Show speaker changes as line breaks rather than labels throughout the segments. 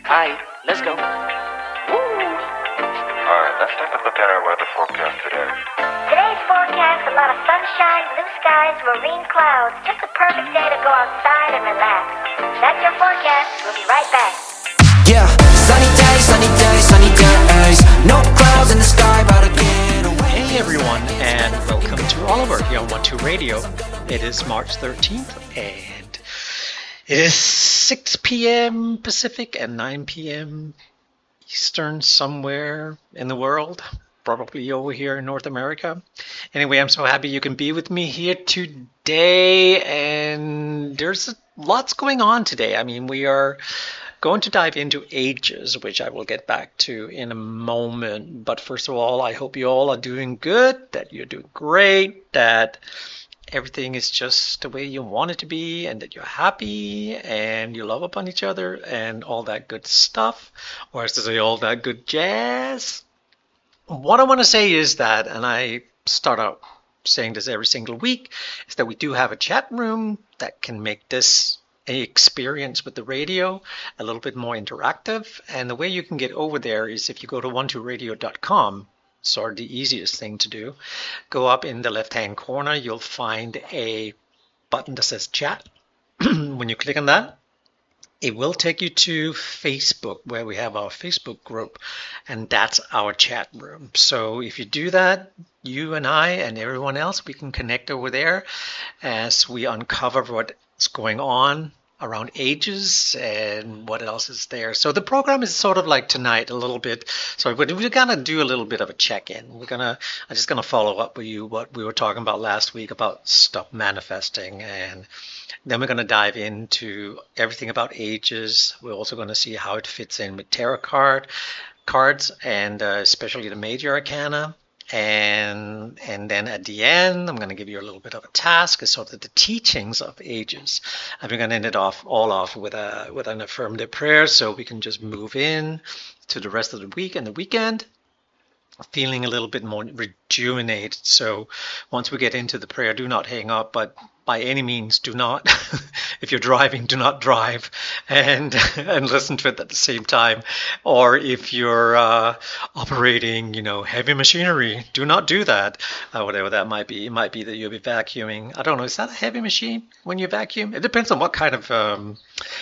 Alright, let's go.
Alright, let's take a look at our weather forecast today.
Today's forecast, a lot of sunshine, blue skies, marine clouds. Just a perfect day to go outside and relax. That's your forecast. We'll be right back.
Yeah, sunny days, sunny days, sunny days. No clouds in the sky, about to get away.
Hey everyone, and welcome to Oliver here on 12 Radio. It is March 13th, and it is 6 p.m. Pacific and 9 p.m. Eastern somewhere in the world, probably over here in North America. Anyway, I'm so happy you can be with me here today, and there's lots going on today. I mean, we are going to dive into ages, which I will get back to in a moment. But first of all, I hope you all are doing good, that you're doing great, that everything is just the way you want it to be, and that you're happy and you love upon each other and all that good stuff, or as to say, all that good jazz. What I want to say is that, and I start out saying this every single week, is that we do have a chat room that can make this experience with the radio a little bit more interactive. And the way you can get over there is if you go to 12radio.com. Sort of the easiest thing to do. Go up in the left hand corner, you'll find a button that says chat. When you click on that, it will take you to Facebook, where we have our Facebook group, and that's our chat room. So if you do that, you and I and everyone else, we can connect over there as we uncover what's going on around ages and what else is there. So the program is sort of like tonight a little bit. So we're gonna do a little bit of a check-in. I'm just gonna follow up with you what we were talking about last week about stop manifesting, and then we're gonna dive into everything about ages. We're also gonna see how it fits in with tarot cards and especially the major arcana. And then at the end, I'm going to give you a little bit of a task, as sort of the teachings of ages. And we're going to end it all off with an affirmative prayer, so we can just move in to the rest of the week and the weekend, feeling a little bit more rejuvenated. So once we get into the prayer, do not hang up, but by any means do not, if you're driving, do not drive and listen to it at the same time. Or if you're operating, heavy machinery, do not do that. Whatever that might be. It might be that you'll be vacuuming. I don't know. Is that a heavy machine when you vacuum? It depends on what kind of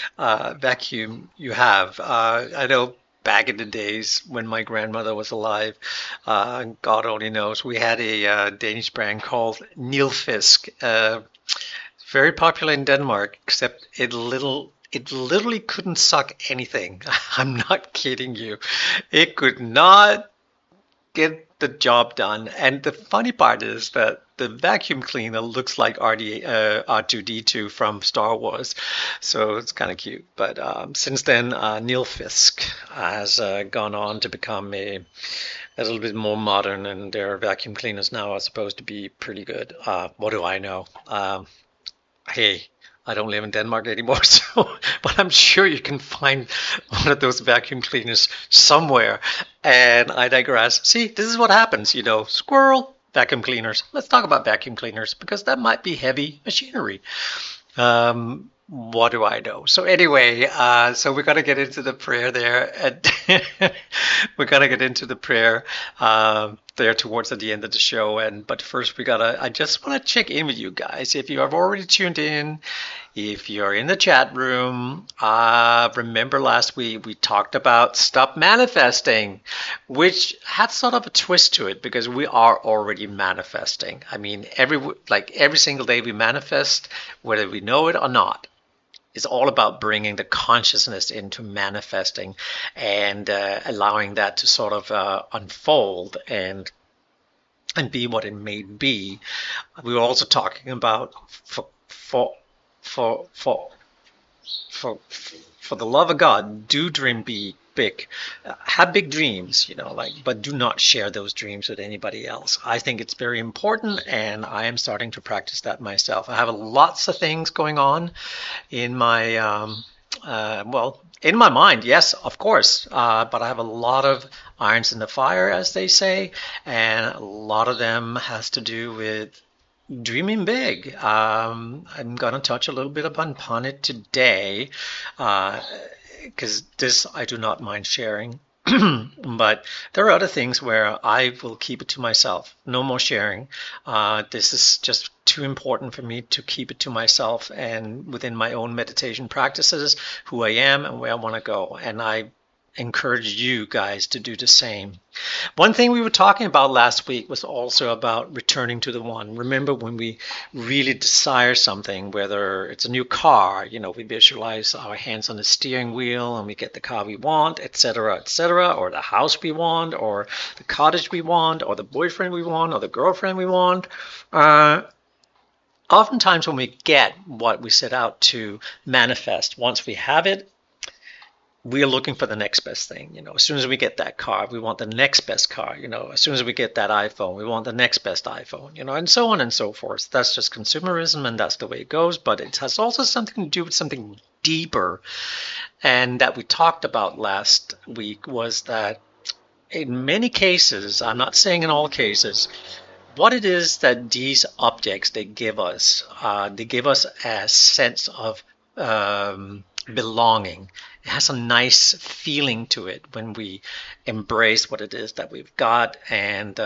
vacuum you have. I know back in the days when my grandmother was alive, God only knows, we had a Danish brand called Nilfisk. Very popular in Denmark, except it literally couldn't suck anything. I'm not kidding you. It could not get the job done. And the funny part is that the vacuum cleaner looks like R2-D2 from Star Wars. So it's kind of cute. But since then, Nilfisk has gone on to become a little bit more modern, and their vacuum cleaners now are supposed to be pretty good. What do I know? Hey, I don't live in Denmark anymore, but I'm sure you can find one of those vacuum cleaners somewhere. And I digress. See, this is what happens, squirrel, vacuum cleaners. Let's talk about vacuum cleaners, because that might be heavy machinery. What do I know? So anyway, so we're going to get into the prayer there. And we're going to get into the prayer there towards the end of the show. But first I just want to check in with you guys. If you have already tuned in, if you're in the chat room, remember last week we talked about stop manifesting, which had sort of a twist to it, because we are already manifesting. I mean, every single day we manifest, whether we know it or not. It's all about bringing the consciousness into manifesting and allowing that to sort of unfold and be what it may be. We were also talking about for the love of God, do dream big. Have big dreams, but do not share those dreams with anybody else. I think it's very important, and I am starting to practice that myself. I have lots of things going on in my, in my mind, yes, of course, but I have a lot of irons in the fire, as they say, and a lot of them has to do with dreaming big. I'm gonna touch a little bit upon it today, because this I do not mind sharing. But there are other things where I will keep it to myself. No more sharing. This is just too important for me to keep it to myself and within my own meditation practices, who I am and where I want to go. And I encourage you guys to do the same. One thing we were talking about last week was also about returning to the one. Remember when we really desire something, whether it's a new car, we visualize our hands on the steering wheel and we get the car we want, etc., or the house we want, or the cottage we want, or the boyfriend we want, or the girlfriend we want. Oftentimes when we get what we set out to manifest, once we have it, we are looking for the next best thing. As soon as we get that car, we want the next best car. As soon as we get that iPhone, we want the next best iPhone, and so on and so forth. That's just consumerism, and that's the way it goes. But it has also something to do with something deeper. And that we talked about last week was that in many cases, I'm not saying in all cases, what it is that these objects, they give us a sense of belonging. It has a nice feeling to it when we embrace what it is that we've got, and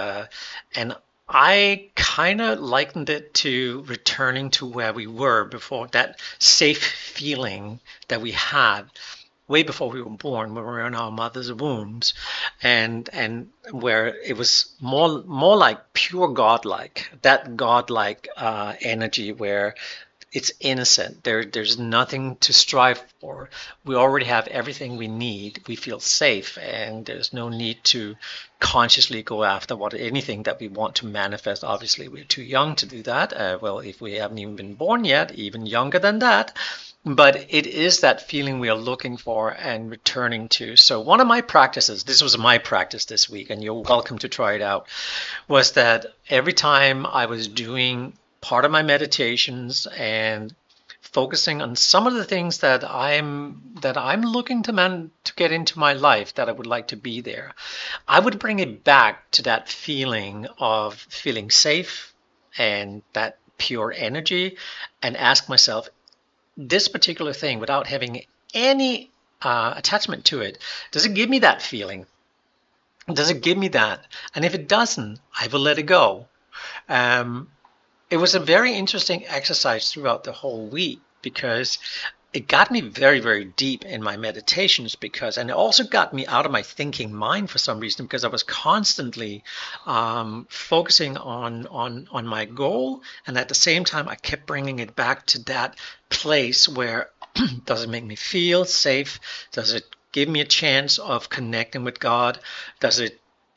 I kind of likened it to returning to where we were before, that safe feeling that we had way before we were born, when we were in our mother's wombs, and where it was more like pure godlike, that godlike energy where it's innocent. There's nothing to strive for. We already have everything we need. We feel safe, and there's no need to consciously go after anything that we want to manifest. Obviously, we're too young to do that. Well, if we haven't even been born yet, even younger than that. But it is that feeling we are looking for and returning to. So one of my practices, this was my practice this week, and you're welcome to try it out, was that every time I was doing part of my meditations and focusing on some of the things that I'm looking to get into my life, that I would like to be there, I would bring it back to that feeling of feeling safe and that pure energy, and ask myself, this particular thing, without having any attachment to it, does it give me that feeling? Does it give me that? And if it doesn't, I will let it go. It was a very interesting exercise throughout the whole week, because it got me very, very deep in my meditations, and it also got me out of my thinking mind for some reason, because I was constantly focusing on my goal, and at the same time I kept bringing it back to that place where does it make me feel safe? Does it give me a chance of connecting with God? Does it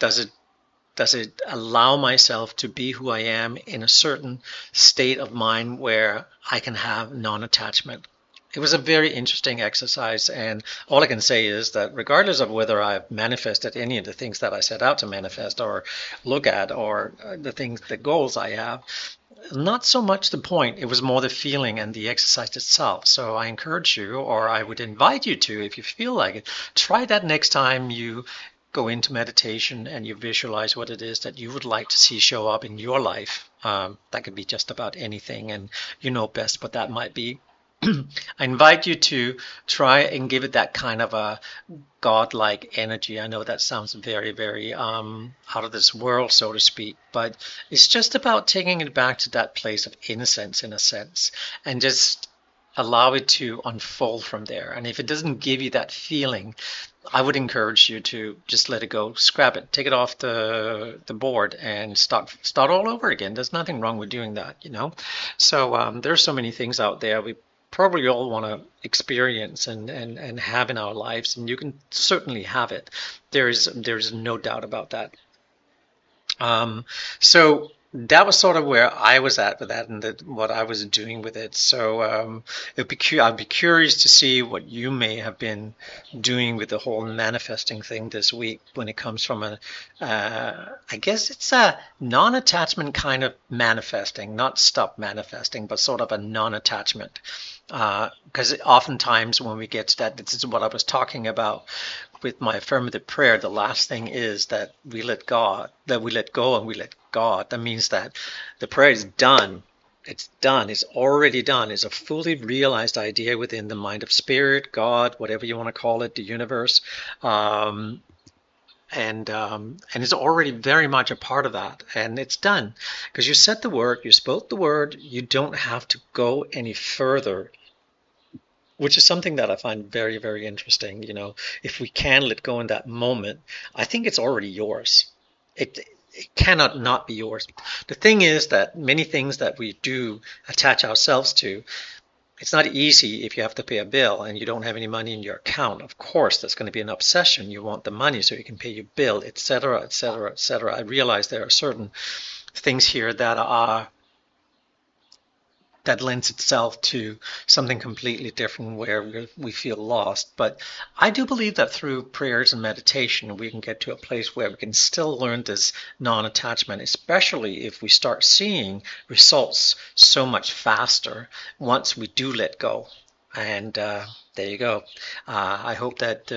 allow myself to be who I am in a certain state of mind where I can have non-attachment? It was a very interesting exercise, and all I can say is that regardless of whether I've manifested any of the things that I set out to manifest or look at, or the goals I have, not so much the point. It was more the feeling and the exercise itself. So I encourage you, or I would invite you to, if you feel like it, try that next time you go into meditation and you visualize what it is that you would like to see show up in your life. That could be just about anything, and you know best what that might be. I invite you to try and give it that kind of a godlike energy. I know that sounds very, very out of this world, so to speak, but it's just about taking it back to that place of innocence, in a sense, and just allow it to unfold from there. And if it doesn't give you that feeling, I would encourage you to just let it go, scrap it, take it off the board, and start all over again. There's nothing wrong with doing that, So there's so many things out there we probably all want to experience and have in our lives, and you can certainly have it. There's no doubt about that. So that was sort of where I was at with that, and what I was doing with it. So I'd be curious to see what you may have been doing with the whole manifesting thing this week, when it comes from I guess it's a non-attachment kind of manifesting, not stop manifesting, but sort of a non-attachment. Because oftentimes when we get to that, this is what I was talking about, with my affirmative prayer, the last thing is that we let God, that we let go and we let God. That means that the prayer is done. It's done. It's already done. It's a fully realized idea within the mind of spirit, God, whatever you want to call it, the universe. And it's already very much a part of that, and it's done because you said the word, you spoke the word. You don't have to go any further, which is something that I find very, very interesting. If we can let go in that moment, I think it's already yours. It cannot not be yours. The thing is that many things that we do attach ourselves to, it's not easy if you have to pay a bill and you don't have any money in your account. Of course, that's going to be an obsession. You want the money so you can pay your bill, etc., etc., etc. I realize there are certain things here that lends itself to something completely different where we feel lost. But I do believe that through prayers and meditation, we can get to a place where we can still learn this non-attachment, especially if we start seeing results so much faster once we do let go. And there you go. I hope that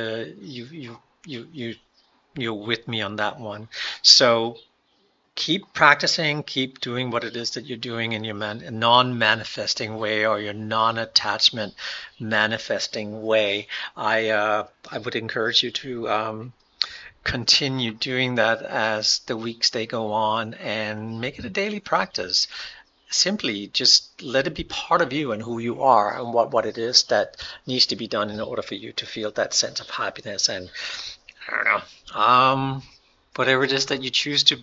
you're with me on that one. So keep practicing, keep doing what it is that you're doing in your non-manifesting way or your non-attachment manifesting way. I would encourage you to continue doing that as the weeks they go on, and make it a daily practice. Simply just let it be part of you and who you are and what it is that needs to be done in order for you to feel that sense of happiness. And I don't know, whatever it is that you choose to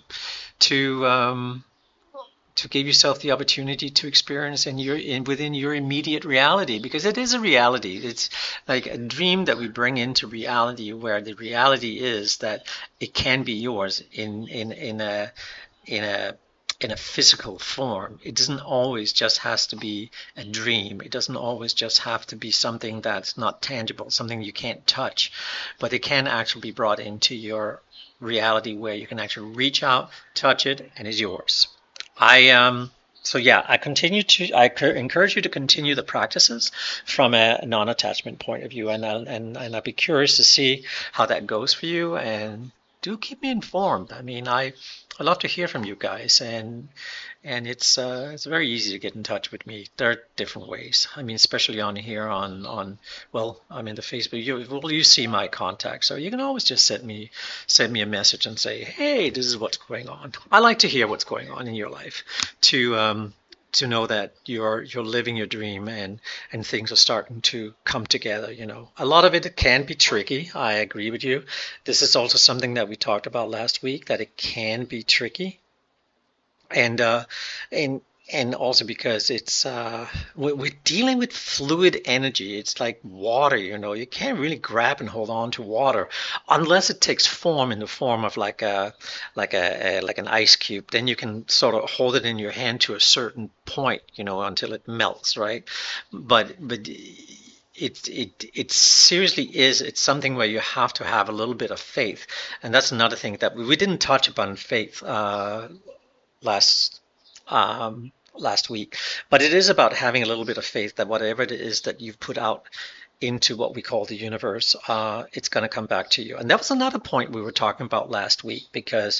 give yourself the opportunity to experience within your immediate reality, because it is a reality. It's like a dream that we bring into reality, where the reality is that it can be yours in a physical form. It doesn't always just has to be a dream. It doesn't always just have to be something that's not tangible, something you can't touch, but it can actually be brought into your reality where you can actually reach out, touch it, and it's yours. I encourage you to continue the practices from a non-attachment point of view, and I'd be curious to see how that goes for you, and do keep me informed. I mean, I love to hear from you guys, and it's very easy to get in touch with me. There are different ways. I mean, especially on here on the Facebook. You see my contact, so you can always just send me a message and say, hey, this is what's going on. I like to hear what's going on in your life, to know that you're living your dream and things are starting to come together. A lot of it can be tricky. I agree with you. This is also something that we talked about last week, that it can be tricky. And also because it's we're dealing with fluid energy. It's like water, you can't really grab and hold on to water unless it takes form in the form of like an ice cube. Then you can sort of hold it in your hand to a certain point, until it melts, right? But it seriously is. It's something where you have to have a little bit of faith, and that's another thing that we didn't touch upon faith last week, but it is about having a little bit of faith that whatever it is that you've put out into what we call the universe, it's going to come back to you. And that was another point we were talking about last week, because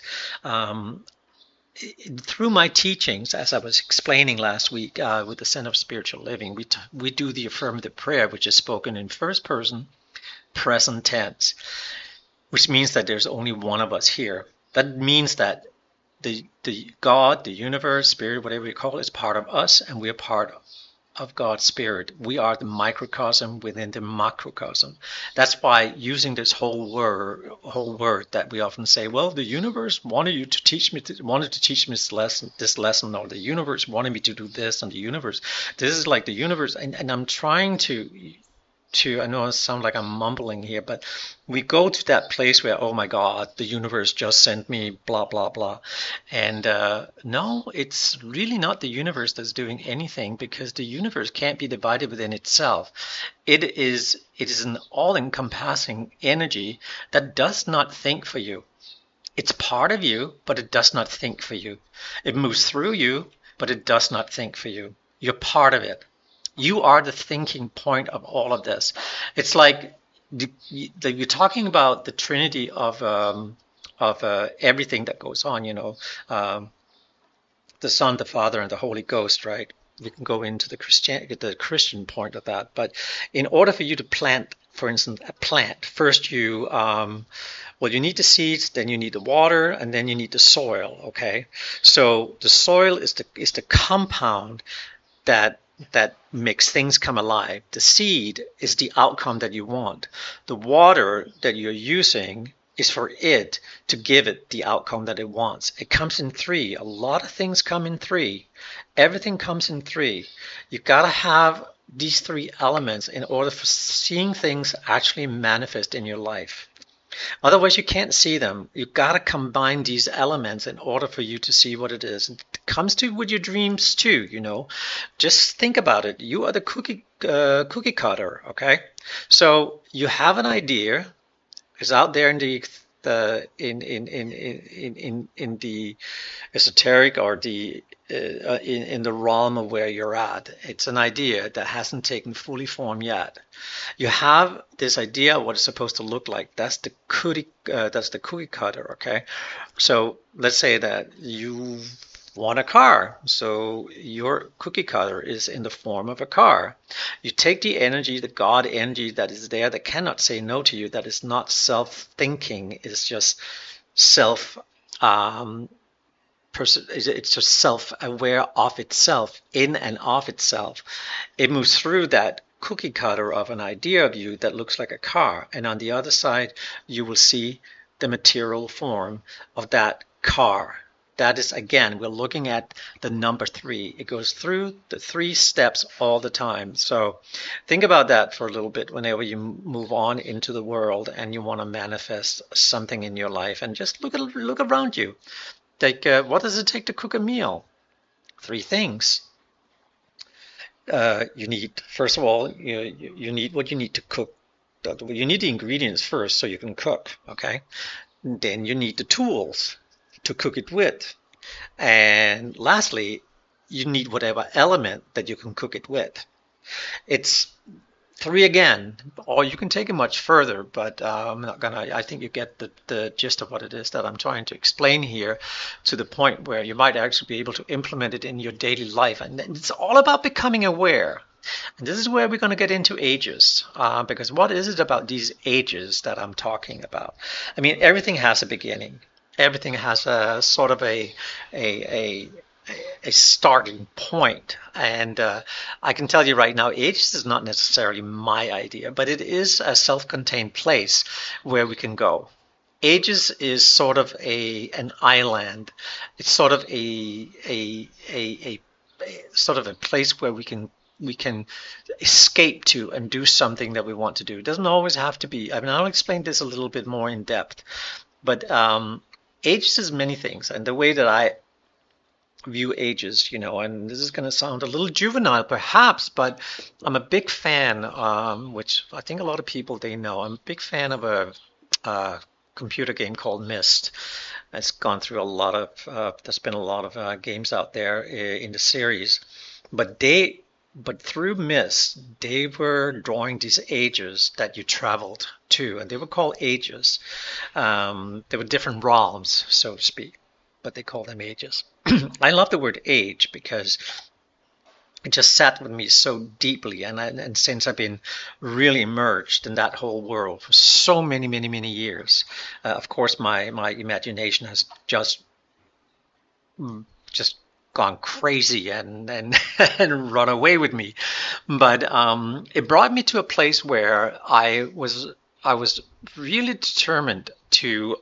through my teachings, as I was explaining last week with the Center of Spiritual Living, we do the affirmative prayer, which is spoken in first person, present tense, which means that there's only one of us here. That means that the God, the universe, spirit, whatever you call it, is part of us, and we're part of God's spirit. We are the microcosm within the macrocosm. That's why using this whole word that we often say, well, the universe wanted to teach me this lesson, or the universe wanted me to do this, and this is like the universe, and I'm trying to, I know it sounds like I'm mumbling here, but we go to that place where, oh my God, the universe just sent me blah, blah, blah. And no, it's really not the universe that's doing anything, because the universe can't be divided within itself. It is an all-encompassing energy that does not think for you. It's part of you, but it does not think for you. It moves through you, but it does not think for you. You're part of it. You are the thinking point of all of this. It's like you're talking about the Trinity of everything that goes on. The Son, the Father, and the Holy Ghost, right? We can go into the Christian point of that, but in order for you to plant, for instance, a plant, first you need the seeds, then you need the water, and then you need the soil. Okay, so the soil is the compound that makes things come alive. The seed is the outcome that you want. The water that you're using is for it to give it the outcome that it wants. It comes in three. A lot of things come in three. Everything comes in three. You gotta have these three elements in order for seeing things actually manifest in your life. Otherwise, you can't see them. You gotta combine these elements in order for you to see what it is. It comes to with your dreams too. Just think about it. You are the cookie cutter. Okay, so you have an idea. Is out there in the esoteric or in the realm of where you're at. It's an idea that hasn't taken fully form yet. You have this idea of what it's supposed to look like. That's the cookie cutter. Okay, so let's say that you want a car, so your cookie cutter is in the form of a car. You take the energy, the God energy that is there, that cannot say no to you, that is not self-thinking, it's just it's just self-aware of itself, in and of itself. It moves through that cookie cutter of an idea of you that looks like a car, and on the other side you will see the material form of that car. That is, again, we're looking at the number 3. It goes through the 3 steps all the time. So think about that for a little bit whenever you move on into the world and you want to manifest something in your life. And just look around you. Like, what does it take to cook a meal? 3 things. You need, first of all, you need what you need to cook. You need the ingredients first so you can cook, okay? Then you need the tools to cook it with. And lastly, you need whatever element that you can cook it with. It's 3 again, or you can take it much further, but I'm not gonna. I think you get the gist of what it is that I'm trying to explain here, to the point where you might actually be able to implement it in your daily life. And it's all about becoming aware. And this is where we're going to get into ages, because what is it about these ages that I'm talking about? I mean, everything has a beginning. Everything has a sort of a starting point, and I can tell you right now, ages is not necessarily my idea, but it is a self-contained place where we can go. Ages is sort of an island. It's sort of a sort of a place where we can escape to and do something that we want to do. It doesn't always have to be. I mean, I'll explain this a little bit more in depth, but ages is many things, and the way that I view ages, and this is going to sound a little juvenile perhaps, but I'm a big fan, which I think a lot of people, they know, I'm a big fan of a computer game called Myst. It's gone through a lot of, there's been a lot of games out there in the series, but through Myst, they were drawing these ages that you traveled to, and they were called ages. They were different realms, so to speak, but they call them ages. I love the word age because it just sat with me so deeply, and since I've been really immersed in that whole world for so many, many, many years, of course, my imagination has just gone crazy and and run away with me. But it brought me to a place where I was really determined to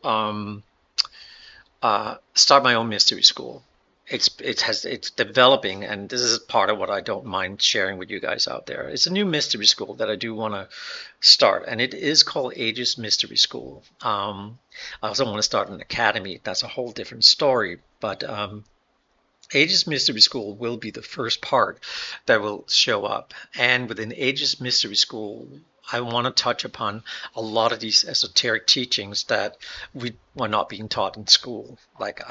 start my own mystery school. It's developing, and this is part of what I don't mind sharing with you guys out there. It's a new mystery school that I do want to start, and it is called Ages Mystery School. I also want to start an academy. That's a whole different story, but Ages Mystery School will be the first part that will show up. And within Ages Mystery School, I want to touch upon a lot of these esoteric teachings that we were not being taught in school. Like, I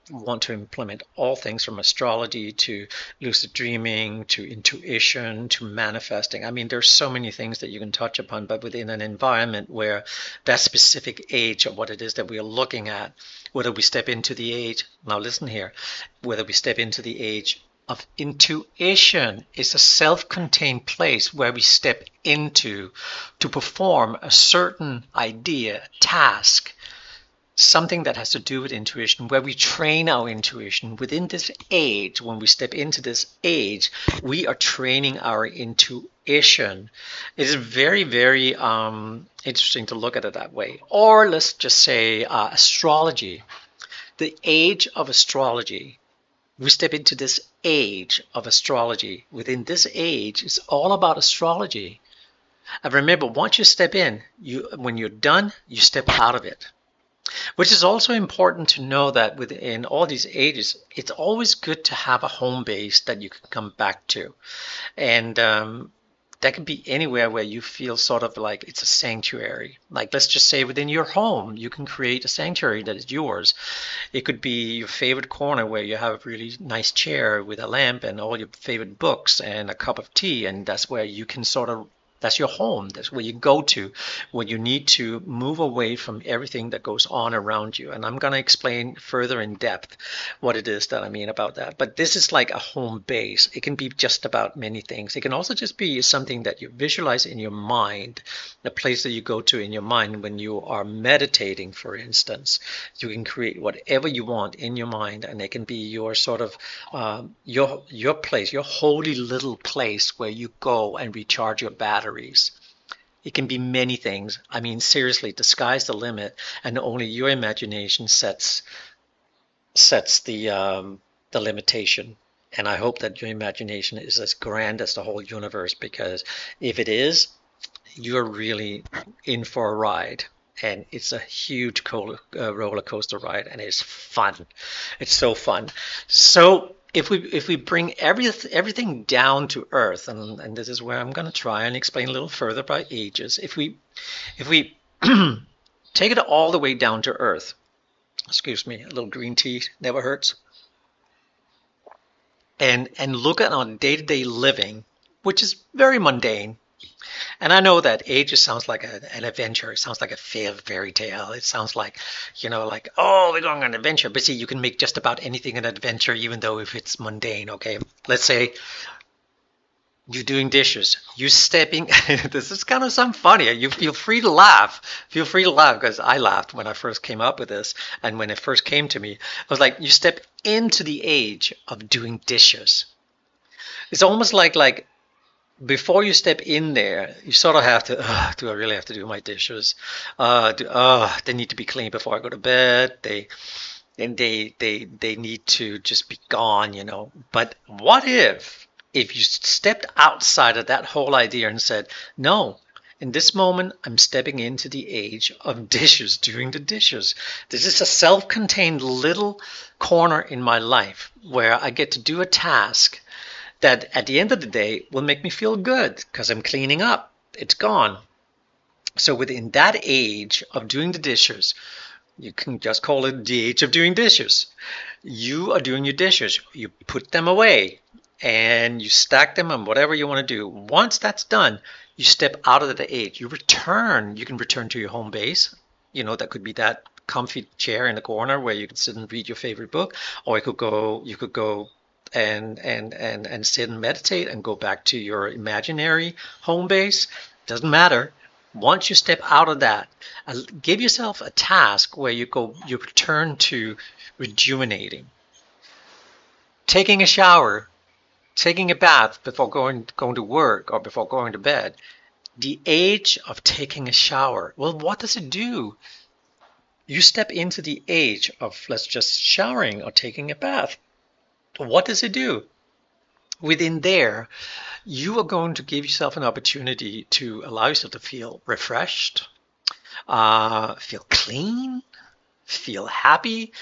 want to implement all things from astrology to lucid dreaming to intuition to manifesting. I mean, there's so many things that you can touch upon, but within an environment where that specific age of what it is that we are looking at, whether we step into the age, now listen here, whether we step into the age of intuition, is a self-contained place where we step into to perform a certain idea, task, something that has to do with intuition, where we train our intuition. Within this age, when we step into this age, we are training our intuition. It is very, very interesting to look at it that way. Or let's just say astrology. The age of astrology. We step into this age of astrology. Within this age, it's all about astrology. And remember, once you step in, when you're done, you step out of it. Which is also important to know that within all these ages, it's always good to have a home base that you can come back to. And that can be anywhere where you feel sort of like it's a sanctuary. Like, let's just say within your home, you can create a sanctuary that is yours. It could be your favorite corner where you have a really nice chair with a lamp and all your favorite books and a cup of tea. And that's where you can sort of, that's your home. That's where you go to when you need to move away from everything that goes on around you. And I'm going to explain further in depth what it is that I mean about that. But this is like a home base. It can be just about many things. It can also just be something that you visualize in your mind, a place that you go to in your mind when you are meditating, for instance. You can create whatever you want in your mind, and it can be your sort of your place, your holy little place where you go and recharge your batteries. It can be many things. I mean, seriously, the sky's the limit, and only your imagination sets the limitation. And I hope that your imagination is as grand as the whole universe, because if it is, you're really in for a ride. And it's a huge roller coaster ride, and it's fun. It's so fun. So if we bring everything down to earth, and this is where I'm going to try and explain a little further about ages. If we take it all the way down to earth, excuse me, a little green tea never hurts, and look at our day-to-day living, which is very mundane. And I know that ages sounds like an adventure. It sounds like a fairy tale. It sounds like, like, oh, we're going on an adventure. But see, you can make just about anything an adventure, even though if it's mundane, okay? Let's say you're doing dishes. You're stepping. This is kind of something funny. You feel free to laugh. Feel free to laugh, because I laughed when I first came up with this. And when it first came to me, I was like, you step into the age of doing dishes. It's almost like, before you step in there, you sort of have to, do I really have to do my dishes? They need to be clean before I go to bed. They need to just be gone, But what if you stepped outside of that whole idea and said, no, in this moment, I'm stepping into the age of dishes, doing the dishes. This is a self-contained little corner in my life where I get to do a task that at the end of the day will make me feel good because I'm cleaning up. It's gone. So within that age of doing the dishes, you can just call it the age of doing dishes. You are doing your dishes. You put them away and you stack them on whatever you want to do. Once that's done, you step out of the age. You return. You can return to your home base. That could be that comfy chair in the corner where you can sit and read your favorite book, or you could go and sit and meditate and go back to your imaginary home base. Doesn't matter. Once you step out of that, give yourself a task where you return to rejuvenating. Taking a shower, taking a bath before going to work or before going to bed. The age of taking a shower. Well, what does it do? You step into the age of, let's just showering or taking a bath. What does it do? Within there, you are going to give yourself an opportunity to allow yourself to feel refreshed, feel clean, feel happy.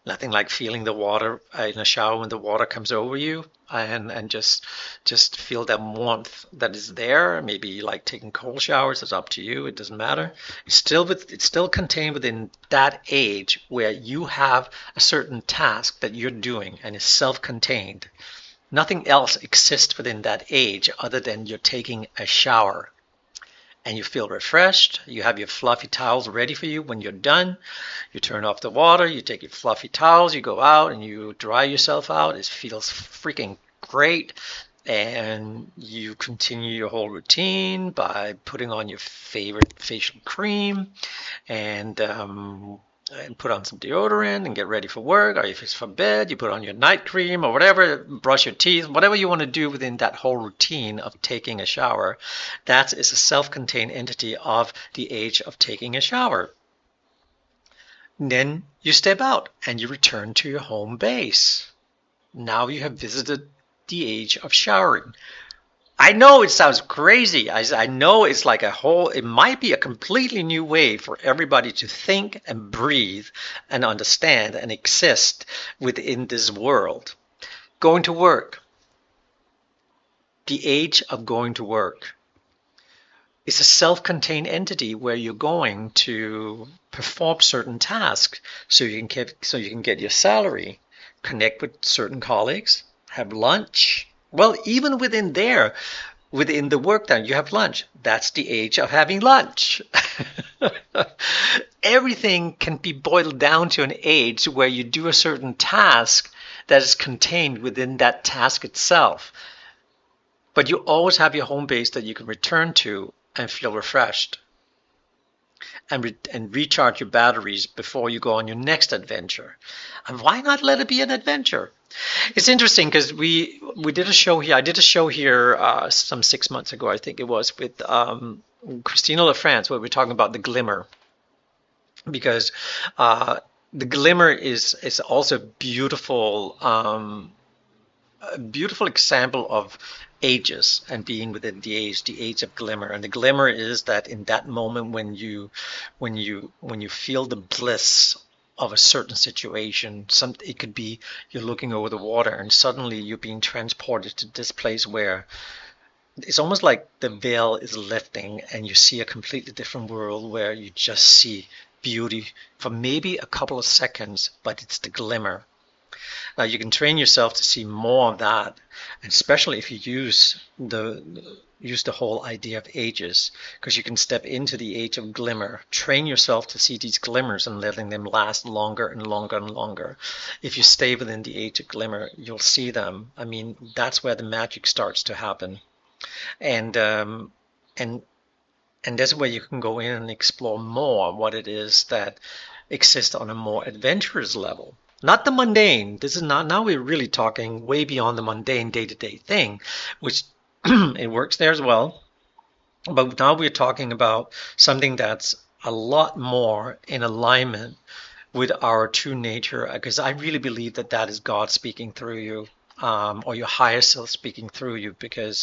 Nothing like feeling the water in a shower when the water comes over you, and just feel that warmth that is there. Maybe you like taking cold showers. It's up to you. It doesn't matter. It's still contained within that age where you have a certain task that you're doing and is self-contained. Nothing else exists within that age other than you're taking a shower. And you feel refreshed. You have your fluffy towels ready for you when you're done. You turn off the water, you take your fluffy towels, you go out and you dry yourself out. It feels freaking great. And you continue your whole routine by putting on your favorite facial cream and put on some deodorant and get ready for work, or if it's for bed, you put on your night cream or whatever, brush your teeth, whatever you want to do within that whole routine of taking a shower. That is a self-contained entity of the age of taking a shower. And then you step out and you return to your home base. Now you have visited the age of showering. I know it sounds crazy. I know it's like it might be a completely new way for everybody to think and breathe and understand and exist within this world. Going to work. The age of going to work is a self-contained entity where you're going to perform certain tasks so you can get your salary, connect with certain colleagues, have lunch. Well, even within the work time, you have lunch. That's the age of having lunch. Everything can be boiled down to an age where you do a certain task that is contained within that task itself. But you always have your home base that you can return to and feel refreshed. And recharge your batteries before you go on your next adventure. And why not let it be an adventure? It's interesting because we did a show here. I did a show here some 6 months ago, I think it was, with Christina LaFrance, where we're talking about the glimmer. Because the glimmer is also a beautiful example of ages and being within the age of glimmer. And the glimmer is that in that moment when you feel the bliss of a certain situation, it could be you're looking over the water and suddenly you're being transported to this place where it's almost like the veil is lifting and you see a completely different world where you just see beauty for maybe a couple of seconds, but it's the glimmer. Now you can train yourself to see more of that, and especially if you use the whole idea of ages, because you can step into the age of glimmer, train yourself to see these glimmers and letting them last longer and longer and longer. If you stay within the age of glimmer, you'll see them. I mean, that's where the magic starts to happen, and that's where you can go in and explore more what it is that exists on a more adventurous level. Not the mundane. This is not, now we're really talking way beyond the mundane day-to-day thing, which it works there as well. But now we're talking about something that's a lot more in alignment with our true nature, because I really believe that is God speaking through you, or your higher self speaking through you, because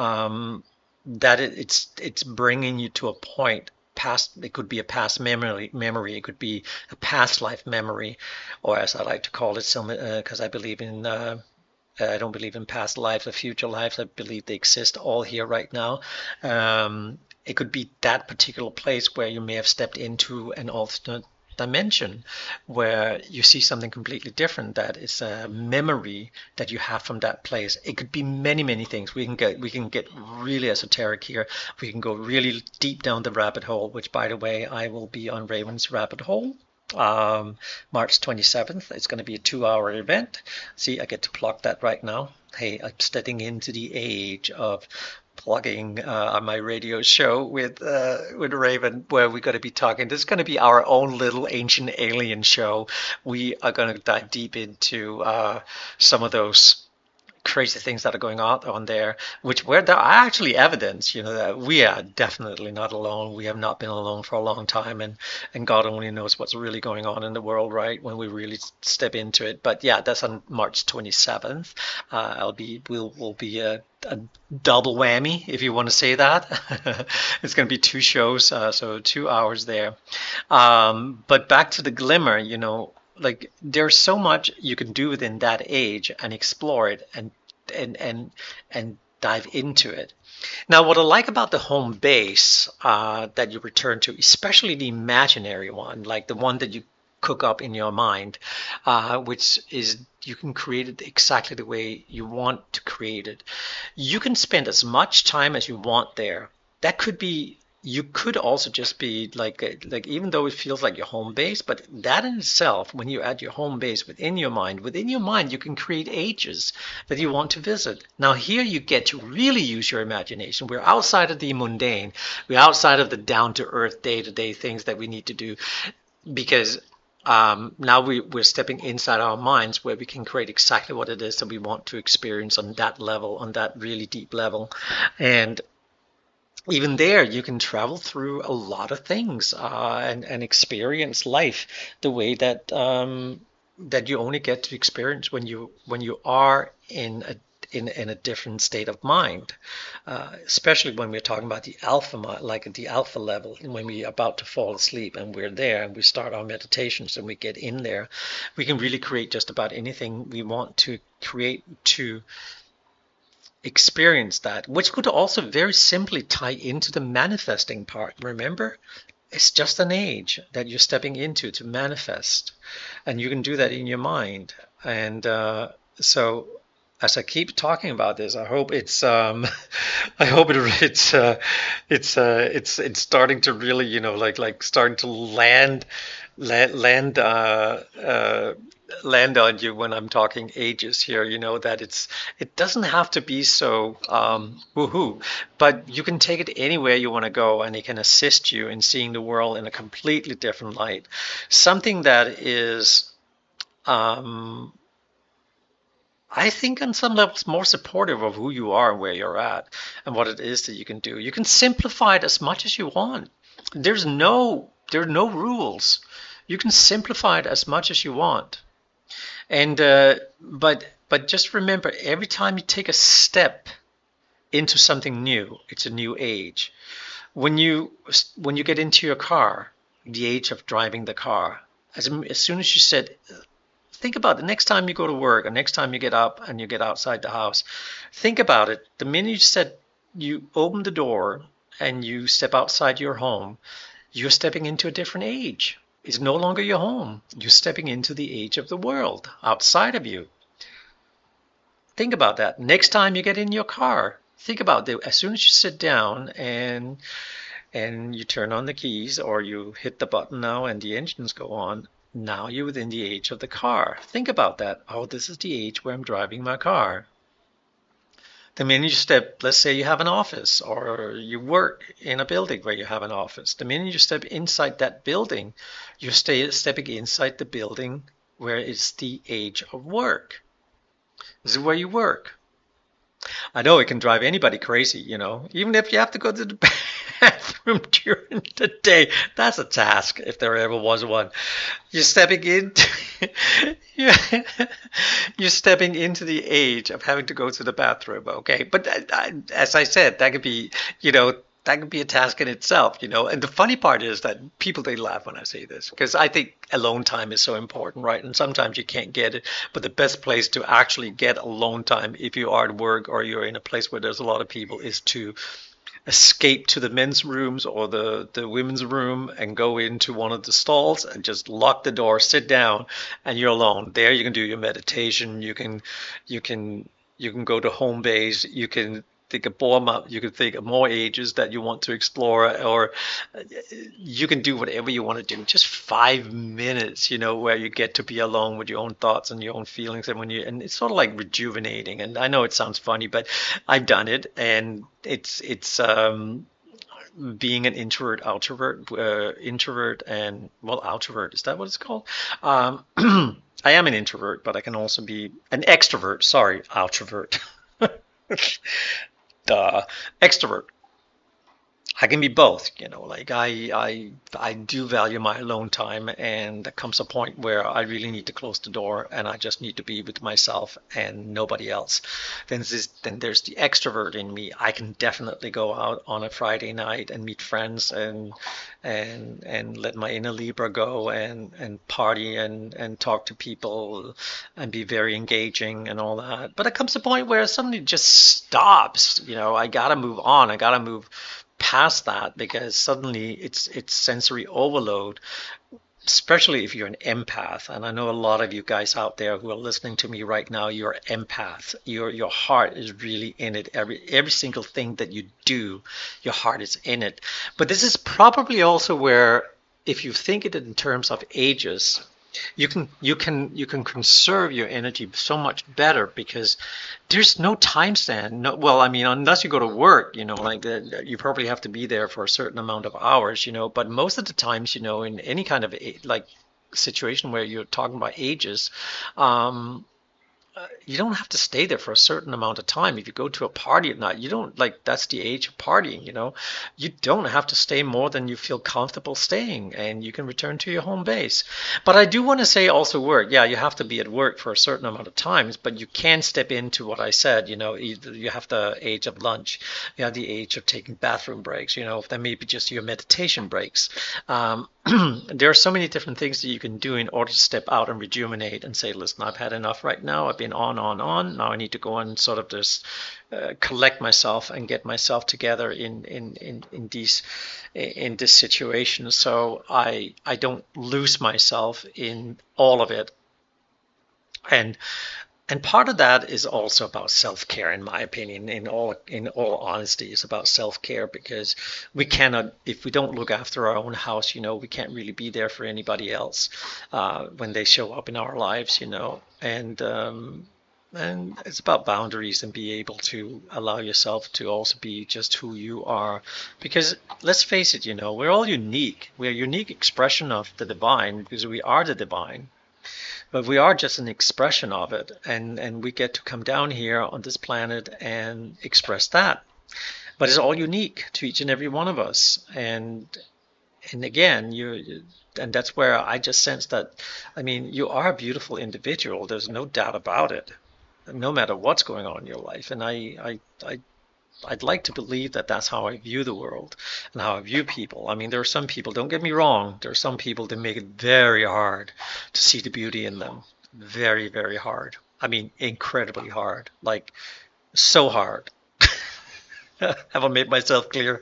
it's bringing you to a point. It could be a past memory. It could be a past life memory, or as I like to call it, because I believe in. I don't believe in past lives or future lives. I believe they exist all here right now. It could be that particular place where you may have stepped into an alternate dimension, where you see something completely different that is a memory that you have from that place. It could be many, many things. We can get really esoteric here. We can go really deep down the rabbit hole, which, by the way, I will be on Raven's Rabbit Hole March 27th. It's going to be a 2-hour event. See, I get to plug that right now. Hey, I'm stepping into the age of plugging on my radio show with Raven, where we're going to be talking. This is going to be our own little ancient alien show. We are going to dive deep into some of those crazy things that are going on there, where there are actually evidence, that we are definitely not alone. We have not been alone for a long time, and God only knows what's really going on in the world, right, when we really step into it. But yeah, that's on March 27th. We'll be a double whammy, if you want to say that. It's going to be 2 shows, so 2 hours there. But back to the glimmer, like there's so much you can do within that age and explore it and and and dive into it. Now, what I like about the home base that you return to, especially the imaginary one, like the one that you cook up in your mind, which is you can create it exactly the way you want to create it. You can spend as much time as you want there. That could be, you could also just be like even though it feels like your home base, but that in itself, when you add your home base within your mind, you can create ages that you want to visit. Now here you get to really use your imagination. We're outside of the mundane. We're outside of the down to earth day-to-day things that we need to do, because now we're stepping inside our minds where we can create exactly what it is that we want to experience on that level, on that really deep level. And even there, you can travel through a lot of things and experience life the way that that you only get to experience when you are in a different state of mind, especially when we're talking about the like the alpha level, when we're about to fall asleep and we're there and we start our meditations and we get in there, we can really create just about anything we want to create to experience that, which could also very simply tie into the manifesting part. Remember, it's just an age that you're stepping into to manifest, and you can do that in your mind. And so as I keep talking about this, I hope it's I hope it's starting to really, like starting to land on you when I'm talking ages here, that it doesn't have to be so woohoo, but you can take it anywhere you want to go, and it can assist you in seeing the world in a completely different light. Something that is I think on some levels more supportive of who you are and where you're at and what it is that you can do. You can simplify it as much as you want. There are no rules. You can simplify it as much as you want. And but just remember, every time you take a step into something new, it's a new age. When you get into your car, the age of driving the car, as soon as you said, think about the next time you go to work, or next time you get up and you get outside the house, think about it. The minute you said you open the door and you step outside your home, you're stepping into a different age. It's no longer your home. You're stepping into the age of the world outside of you. Think about that. Next time you get in your car, think about it. As soon as you sit down and you turn on the keys, or you hit the button now and the engines go on, now you're within the age of the car. Think about that. Oh, this is the age where I'm driving my car. The minute you step, let's say you have an office, or you work in a building where you have an office. The minute you step inside that building, you're stepping inside the building where it's the age of work. This is where you work. I know it can drive anybody crazy, even if you have to go to the bathroom during the day. That's a task, if there ever was one. You're stepping into you're stepping into the age of having to go to the bathroom, okay? But as I said, that could be, that could be a task in itself, And the funny part is that people, they laugh when I say this, because I think alone time is so important, right? And sometimes you can't get it, but the best place to actually get alone time, if you are at work or you're in a place where there's a lot of people, is to escape to the men's rooms or the women's room and go into one of the stalls and just lock the door, sit down, and you're alone. There you can do your meditation. You can go to home base. You can think of you can think of more ages that you want to explore, or you can do whatever you want to do. Just 5 minutes, where you get to be alone with your own thoughts and your own feelings, and it's sort of like rejuvenating. And I know it sounds funny, but I've done it, and it's being an introvert, introvert, and outrovert, is that what it's called? I am an introvert, but I can also be an extrovert. Sorry, outrovert. Extrovert. I can be both, like I do value my alone time, and there comes a point where I really need to close the door and I just need to be with myself and nobody else. Then there's the extrovert in me. I can definitely go out on a Friday night and meet friends and let my inner Libra go and party and talk to people and be very engaging and all that. But it comes a point where something just stops. I gotta move on. I gotta move past that because suddenly it's sensory overload, especially if you're an empath. And I know a lot of you guys out there who are listening to me right now, you're empaths. Your heart is really in it. Every single thing that you do, your heart is in it. But this is probably also where, if you think it in terms of ages, you can conserve your energy so much better because there's no time span. No, well, I mean, unless you go to work, like that, you probably have to be there for a certain amount of hours, But most of the times, in any kind of like situation where you're talking about ages, you don't have to stay there for a certain amount of time. If you go to a party at night, you don't like that's the age of partying, You don't have to stay more than you feel comfortable staying, and you can return to your home base. But I do want to say also work. Yeah, you have to be at work for a certain amount of times, but you can step into what I said, you have the age of lunch, you have the age of taking bathroom breaks, that may be just your meditation breaks. There are so many different things that you can do in order to step out and rejuvenate and say, listen, I've had enough right now. I've been on. Now I need to go and sort of just collect myself and get myself together in this situation, so I don't lose myself in all of it. And part of that is also about self-care, in my opinion. In all honesty, it's about self-care because we cannot, if we don't look after our own house, we can't really be there for anybody else when they show up in our lives, And it's about boundaries and be able to allow yourself to also be just who you are. Because let's face it, we're all unique. We're a unique expression of the divine because we are the divine. But we are just an expression of it, and we get to come down here on this planet and express that. But it's all unique to each and every one of us, and again, and that's where I just sense that. I mean, you are a beautiful individual. There's no doubt about it, no matter what's going on in your life. And I'd like to believe that that's how I view the world and how I view people. I mean, there are some people, don't get me wrong, there are some people that make it very hard to see the beauty in them. Very, very hard. I mean, incredibly hard. Like, so hard. Have I made myself clear?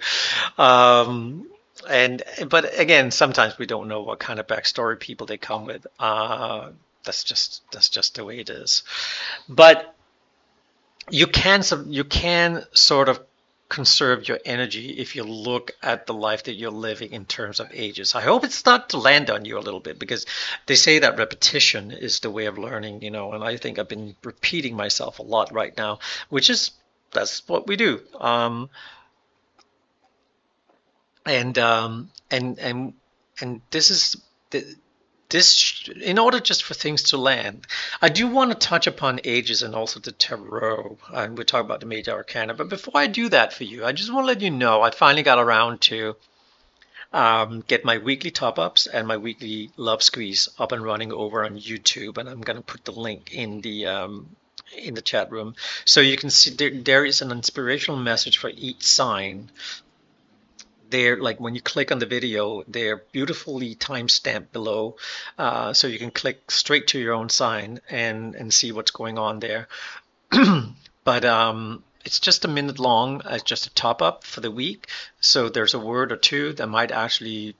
But again, sometimes we don't know what kind of backstory people they come with. That's just the way it is. But you can sort of conserve your energy if you look at the life that you're living in terms of ages. I hope it's not to land on you a little bit because they say that repetition is the way of learning, and I think I've been repeating myself a lot right now, that's what we do. And this is this in order just for things to land. I do want to touch upon ages and also the tarot, and we'll talk about the major arcana. But before I do that for you, I just want to let you know I finally got around to get my weekly top-ups and my weekly love squeeze up and running over on YouTube, and I'm going to put the link in the chat room so you can see there is an inspirational message for each sign. They're like when you click on the video, they're beautifully time-stamped below, so you can click straight to your own sign and see what's going on there. But it's just a minute long as just a top-up for the week, so there's a word or two that might actually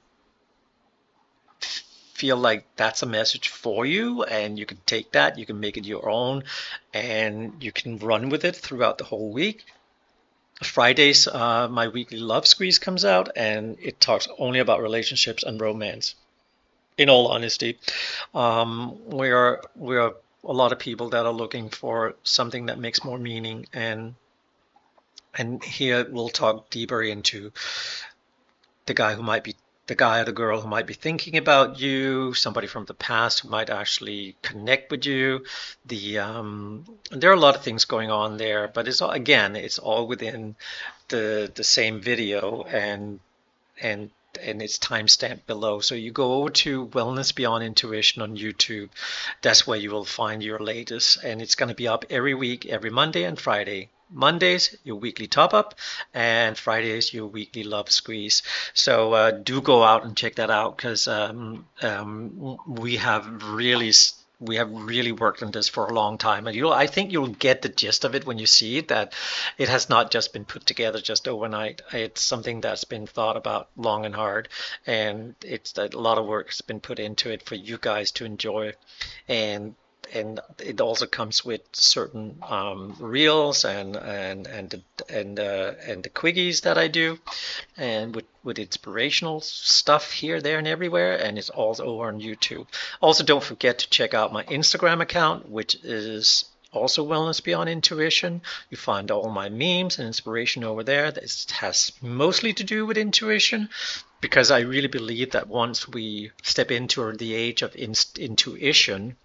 feel like that's a message for you, and you can take that, you can make it your own, and you can run with it throughout the whole week. Fridays, my weekly love squeeze comes out, and it talks only about relationships and romance. In all honesty, we're a lot of people that are looking for something that makes more meaning, and here we'll talk deeper into the guy who might be the guy or the girl who might be thinking about you, somebody from the past who might actually connect with you. There are a lot of things going on there, but it's all within the same video, and it's timestamped below. So you go over to Wellness Beyond Intuition on YouTube. That's where you will find your latest, and it's going to be up every week, every Monday and Friday. Mondays, your weekly top up, and Fridays, your weekly love squeeze. So do go out and check that out, because we have really worked on this for a long time, and I think you'll get the gist of it when you see it, that it has not just been put together just overnight. It's something that's been thought about long and hard, and it's a lot of work has been put into it for you guys to enjoy. And it also comes with certain reels and the quickies that I do, and with inspirational stuff here, there, and everywhere, and it's all over on YouTube. Also, don't forget to check out my Instagram account, which is also Wellness Beyond Intuition. You find all my memes and inspiration over there. This has mostly to do with intuition, because I really believe that once we step into the age of intuition,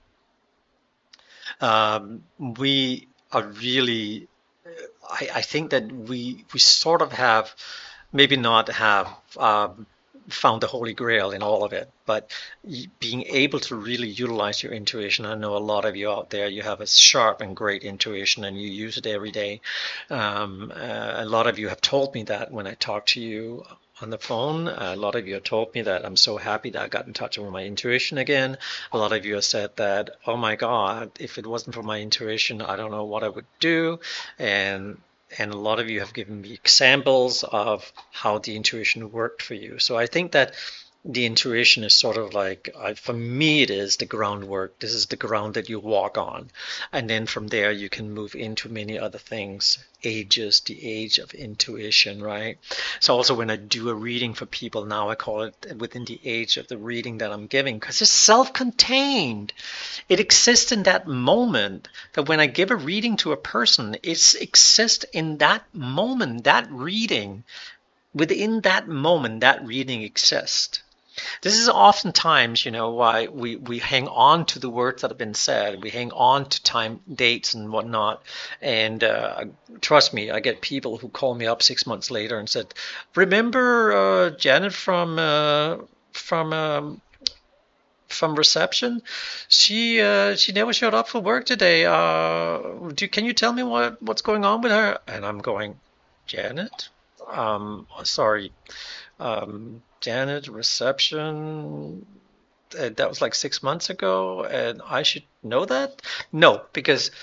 we are really, I think that we sort of have, maybe not have found the Holy Grail in all of it, but being able to really utilize your intuition. I know a lot of you out there, you have a sharp and great intuition, and you use it every day. A lot of you have told me that when I talk to you on the phone. A lot of you have told me that I'm so happy that I got in touch with my intuition again. A lot of you have said that, oh my God, if it wasn't for my intuition, I don't know what I would do. And a lot of you have given me examples of how the intuition worked for you. So I think that the intuition is sort of like, for me, it is the groundwork. This is the ground that you walk on. And then from there, you can move into many other things. The age of intuition, right? So also when I do a reading for people now, I call it within the age of the reading that I'm giving, because it's self-contained. It exists in that moment, that when I give a reading to a person, it exists in that moment, that reading. Within that moment, that reading exists. This is oftentimes, why we hang on to the words that have been said. We hang on to time, dates, and whatnot. And trust me, I get people who call me up 6 months later and said, "Remember Janet from reception? She never showed up for work today. Can you tell me what's going on with her?" And I'm going, "Janet? Sorry. Janet, reception, that was like 6 months ago, and I should know that?" No, because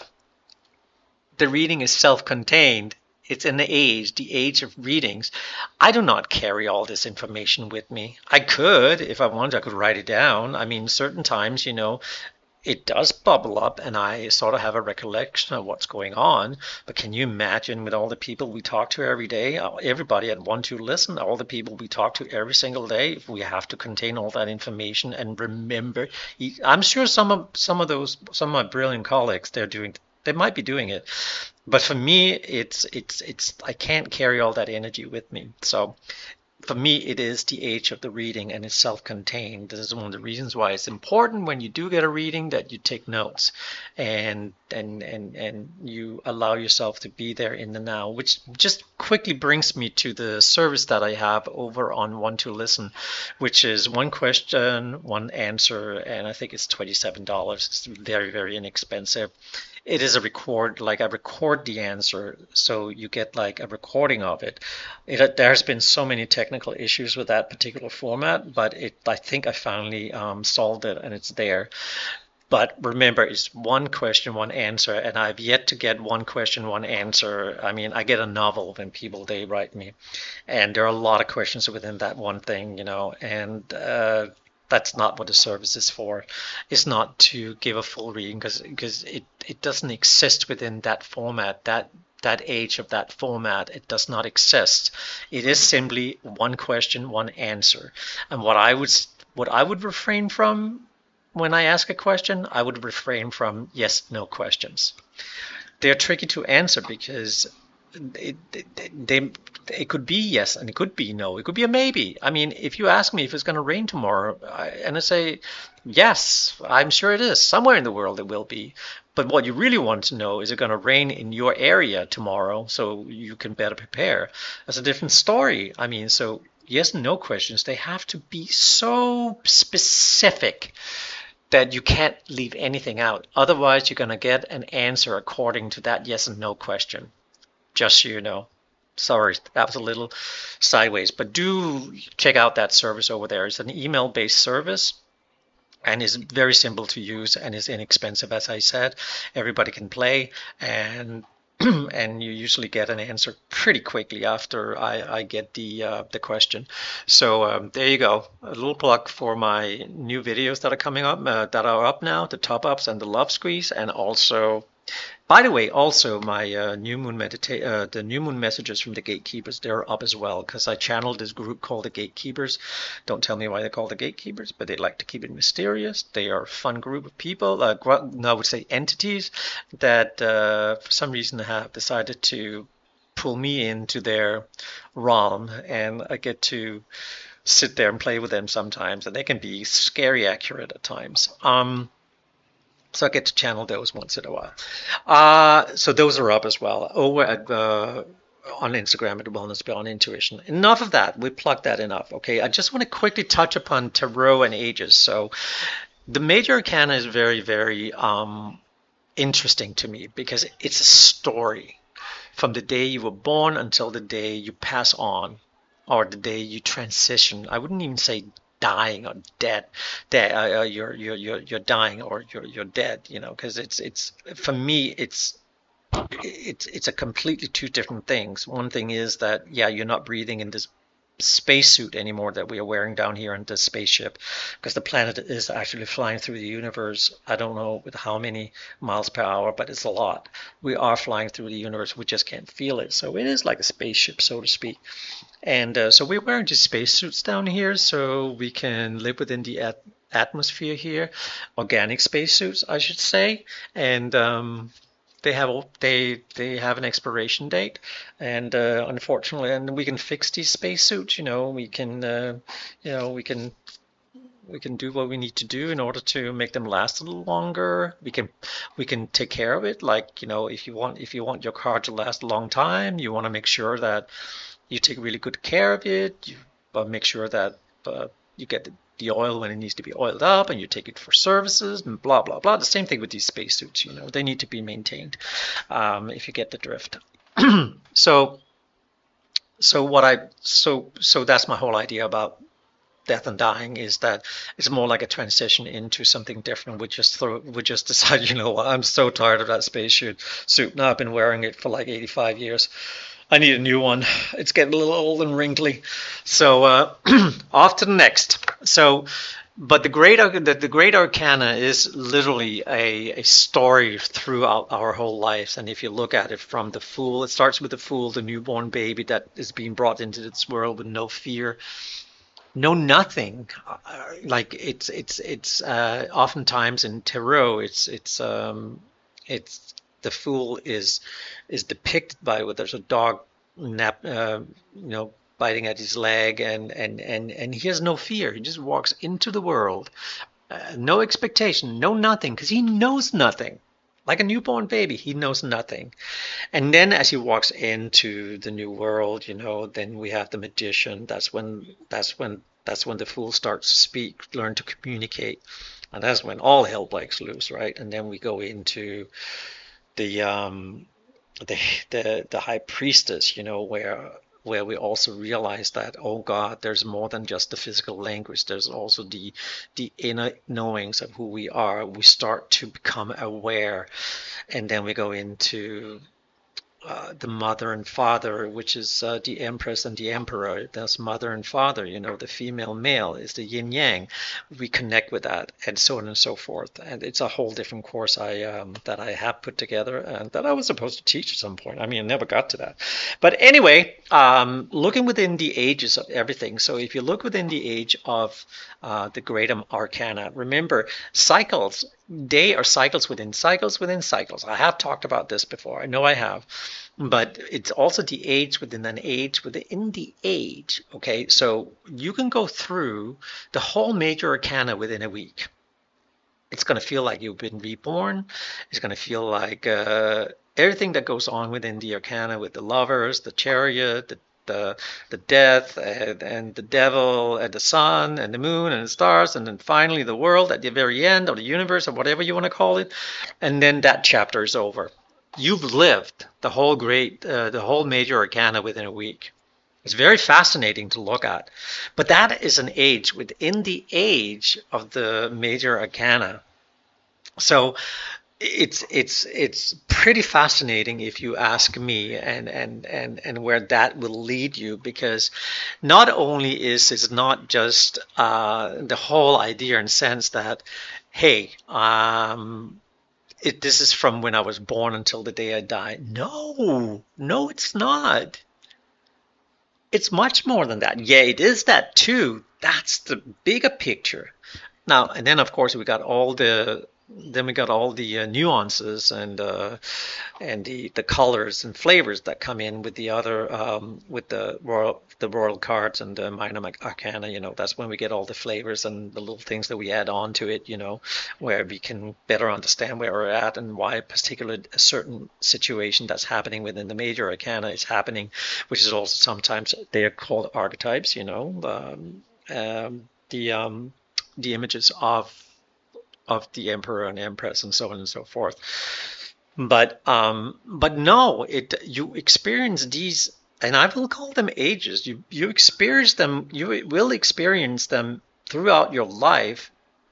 the reading is self-contained. It's in the age of readings. I do not carry all this information with me. I could, if I wanted, I could write it down. I mean, certain times, it does bubble up, and I sort of have a recollection of what's going on. But can you imagine, with all the people we talk to every day, everybody at 1-2-Listen, all the people we talk to every single day, if we have to contain all that information and remember? I'm sure some of my brilliant colleagues, they might be doing it, but for me, it's I can't carry all that energy with me. So for me, it is the age of the reading, and it's self-contained. This is one of the reasons why it's important when you do get a reading that you take notes and you allow yourself to be there in the now, which just quickly brings me to the service that I have over on 1-2-Listen, which is one question, one answer, and I think it's $27. It's very, very inexpensive. It is a record, like I record the answer, so you get like a recording of it. There's been so many technical issues with that particular format, but I think I finally solved it, and it's there. But remember, it's one question, one answer, and I've yet to get one question, one answer. I mean, I get a novel when they write me, and there are a lot of questions within that one thing, and that's not what the service is for. It's not to give a full reading, because it doesn't exist within that format, that age of that format. It does not exist. It is simply one question, one answer. And what I would refrain from when I ask a question, I would refrain from yes, no questions. They're tricky to answer because it could be yes and it could be no. It could be a maybe. I mean, if you ask me if it's going to rain tomorrow, and I say yes, I'm sure it is. Somewhere in the world it will be. But what you really want to know is it going to rain in your area tomorrow so you can better prepare. That's a different story. I mean, so yes and no questions, they have to be so specific that you can't leave anything out. Otherwise, you're going to get an answer according to that yes and no question. Just so you know. Sorry, that was a little sideways, but do check out that service over there. It's an email-based service and is very simple to use and is inexpensive, as I said. Everybody can play, and and you usually get an answer pretty quickly after I get the question. So there you go. A little plug for my new videos that are coming up, that are up now, the top ups and the love squeeze, and also, by the way, also my new moon the new moon messages from the gatekeepers, they're up as well, because I channeled this group called the Gatekeepers. Don't tell me why they're called the Gatekeepers, but they like to keep it mysterious. They are a fun group of people, I would say entities, that for some reason have decided to pull me into their realm, and I get to sit there and play with them sometimes, and they can be scary accurate at times. So I get to channel those once in a while. So those are up as well over at on Instagram at Wellness Beyond Intuition. Enough of that. We plugged that enough. Okay. I just want to quickly touch upon tarot and ages. So the major arcana is very, very interesting to me because it's a story from the day you were born until the day you pass on, or the day you transition. I wouldn't even say dying or dead, you're dying or you're dead, you know, because it's for me it's a completely two different things. One thing is that you're not breathing in this spacesuit anymore that we are wearing down here in this spaceship, because the planet is actually flying through the universe. I don't know with how many miles per hour, but it's a lot. We are flying through the universe, we just can't feel it. So it is like a spaceship, so to speak. And so we're wearing these spacesuits down here so we can live within the atmosphere here, organic spacesuits I should say. And they have an expiration date, and unfortunately, and we can fix these spacesuits. We can do what we need to do in order to make them last a little longer. We can take care of it. Like, if you want your car to last a long time, you want to make sure that you take really good care of it. You make sure that you get the oil when it needs to be oiled up, and you take it for services and blah blah blah. The same thing with these spacesuits. They need to be maintained. If you get the drift. So that's my whole idea about death and dying, is that it's more like a transition into something different. We just decide, I'm so tired of that spacesuit suit. Now I've been wearing it for like 85 years. I need a new one. It's getting a little old and wrinkly. So off to the next. So, but the Great Arcana is literally a story throughout our whole lives. And if you look at it from the Fool, it starts with the Fool, the newborn baby that is being brought into this world with no fear, no nothing. Like it's oftentimes in tarot, it's the Fool is depicted by where there's a dog biting at his leg, and he has no fear. He just walks into the world, no expectation, no nothing, because he knows nothing. Like a newborn baby, he knows nothing. And then as he walks into the new world, then we have the Magician. That's when the Fool starts to speak, learn to communicate, and that's when all hell breaks loose, right? And then we go into the High Priestess, where we also realize that, oh God, there's more than just the physical language. There's also the inner knowings of who we are. We start to become aware, and then we go into the Mother and Father, which is the Empress and the Emperor. That's Mother and Father, the female male is the yin yang. We connect with that, and so on and so forth. And it's a whole different course that I have put together, and that I was supposed to teach at some point. I mean, I never got to that. But anyway, looking within the ages of everything. So if you look within the age of the Great Arcana, remember cycles. they are cycles within cycles within cycles. I have talked about this before. I know I have. But it's also the age within an age within the age. Okay, so you can go through the whole major arcana within a week. It's going to feel like you've been reborn. It's going to feel like everything that goes on within the arcana with the lovers, the chariot, the death, and the devil, and the sun, and the moon, and the stars, and then finally the world at the very end, or the universe, or whatever you want to call it. And then that chapter is over. You've lived the whole major arcana within a week. It's very fascinating to look at. But that is an age within the age of the major arcana. So it's pretty fascinating if you ask me, and where that will lead you, because not only is it not just the whole idea and sense that, hey, this is from when I was born until the day I die. No, it's not. It's much more than that. Yeah, it is that too. That's the bigger picture. Now, and then of course we got all the nuances and the colors and flavors that come in with the other with the royal cards and the minor arcana. You know, that's when we get all the flavors and the little things that we add on to it. You know, where we can better understand where we're at and why a certain situation that's happening within the major arcana is happening, which is also sometimes they are called archetypes. You know, the images of the emperor and empress and so on and so forth. But no, you experience these, and I will call them ages. You experience them. You will experience them throughout your life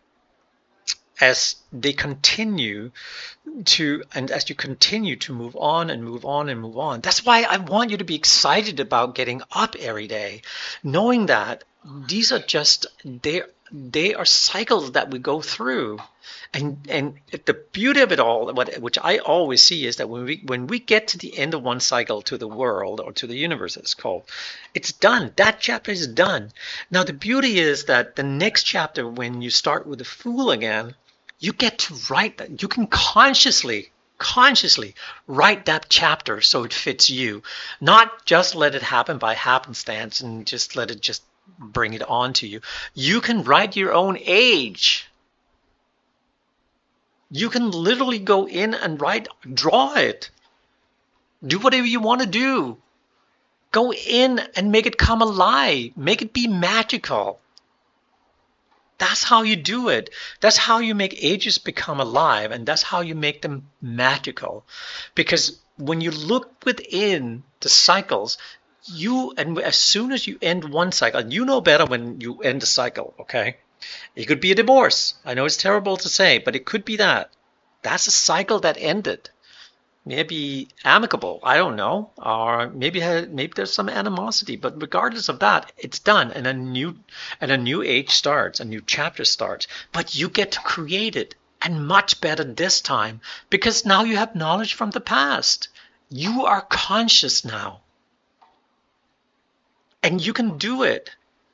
as they continue to, and as you continue to move on and move on and move on. That's why I want you to be excited about getting up every day, knowing that these are just they are cycles that we go through, and the beauty of it all, which I always see, is that when we get to the end of one cycle, to the world or to the universe, it's called, it's done. That chapter is done. Now the beauty is that the next chapter, when you start with the Fool again, you get to write that. You can consciously write that chapter so it fits you, not just let it happen by happenstance and just let it just bring it on to you. You can write your own age. You can literally go in and draw it. Do whatever you want to do. Go in and make it come alive. Make it be magical. That's how you do it. That's how you make ages become alive, and that's how you make them magical. Because when you look within the cycles, and as soon as you end one cycle, you know better when you end a cycle, okay? It could be a divorce. I know it's terrible to say, but it could be that. That's a cycle that ended. Maybe amicable, I don't know. Or maybe there's some animosity, but regardless of that, it's done, and a new age starts, a new chapter starts. But you get to create it, and much better this time, because now you have knowledge from the past. You are conscious now. And you can do it.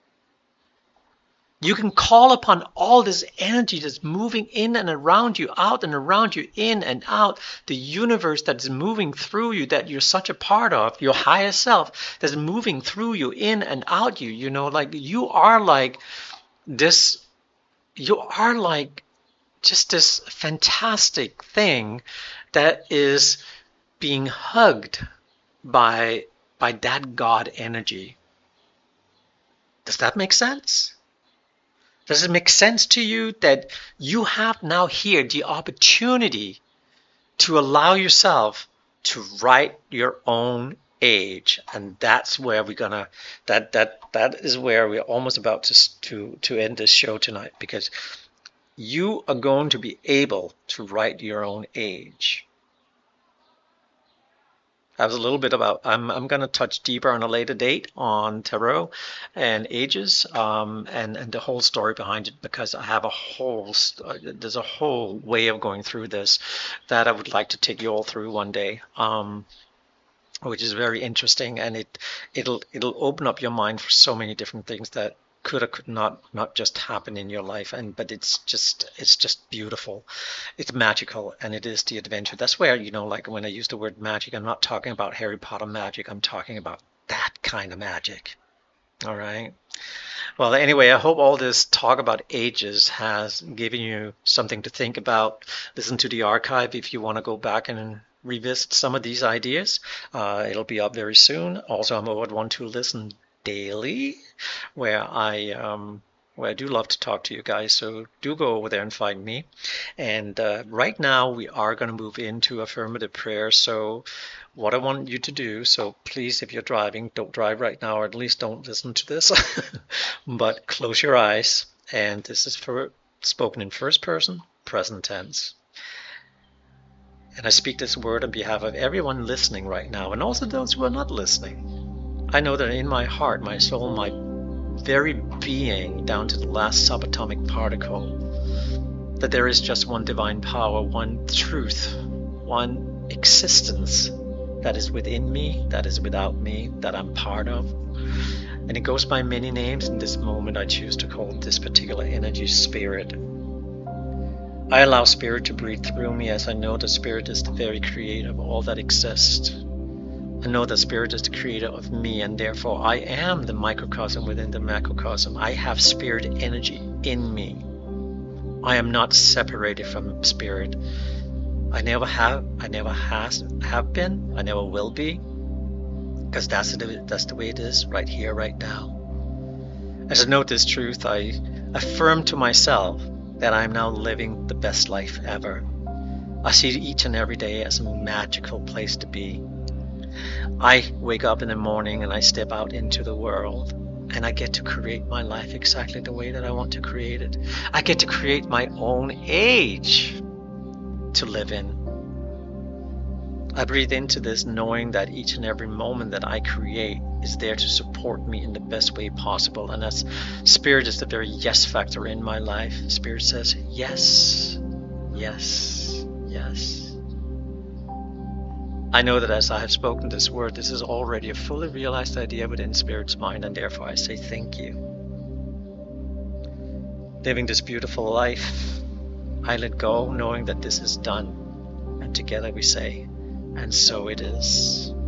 You can call upon all this energy that's moving in and around you, out and around you, in and out, the universe that's moving through you, that you're such a part of, your higher self that's moving through you, in and out you. You know, like you are like this, you are like just this fantastic thing that is being hugged by that God energy. Does that make sense? Does it make sense to you that you have now here the opportunity to allow yourself to write your own age? And that's where we're gonna, that is where we're almost about to end this show tonight, because you are going to be able to write your own age. That was a little bit about, I'm going to touch deeper on a later date on tarot and ages, and the whole story behind it, because I have there's a whole way of going through this that I would like to take you all through one day, which is very interesting, and it'll open up your mind for so many different things that could not just happen in your life, but it's just beautiful, it's magical, and it is the adventure. That's where, like when I use the word magic, I'm not talking about Harry Potter magic, I'm talking about that kind of magic. All right. Well, anyway, I hope all this talk about ages has given you something to think about. Listen to the archive if you want to go back and revisit some of these ideas. It'll be up very soon. Also, I'm over at One to Listen Daily, where I do love to talk to you guys. So do go over there and find me. And right now, we are going to move into affirmative prayer. So what I want you to do, so please, if you're driving, don't drive right now, or at least don't listen to this, but close your eyes. And this is spoken in first person, present tense. And I speak this word on behalf of everyone listening right now, and also those who are not listening. I know that in my heart, my soul, my very being, down to the last subatomic particle, that there is just one divine power, one truth, one existence that is within me, that is without me, that I'm part of. And it goes by many names. In this moment, I choose to call this particular energy spirit. I allow spirit to breathe through me, as I know that spirit is the very creator of all that exists. I know that spirit is the creator of me, and therefore I am the microcosm within the macrocosm. I have spirit energy in me. I am not separated from spirit. I never have been, I never will be, because that's the way it is, right here, right now. As I know this truth, I affirm to myself that I'm now living the best life ever. I see each and every day as a magical place to be. I wake up in the morning and I step out into the world, and I get to create my life exactly the way that I want to create it. I get to create my own age to live in. I breathe into this knowing that each and every moment that I create is there to support me in the best way possible. And as spirit is the very yes factor in my life, spirit says yes, yes, yes. I know that as I have spoken this word, this is already a fully realized idea within spirit's mind, and therefore I say thank you. Living this beautiful life, I let go knowing that this is done, and together we say, and so it is.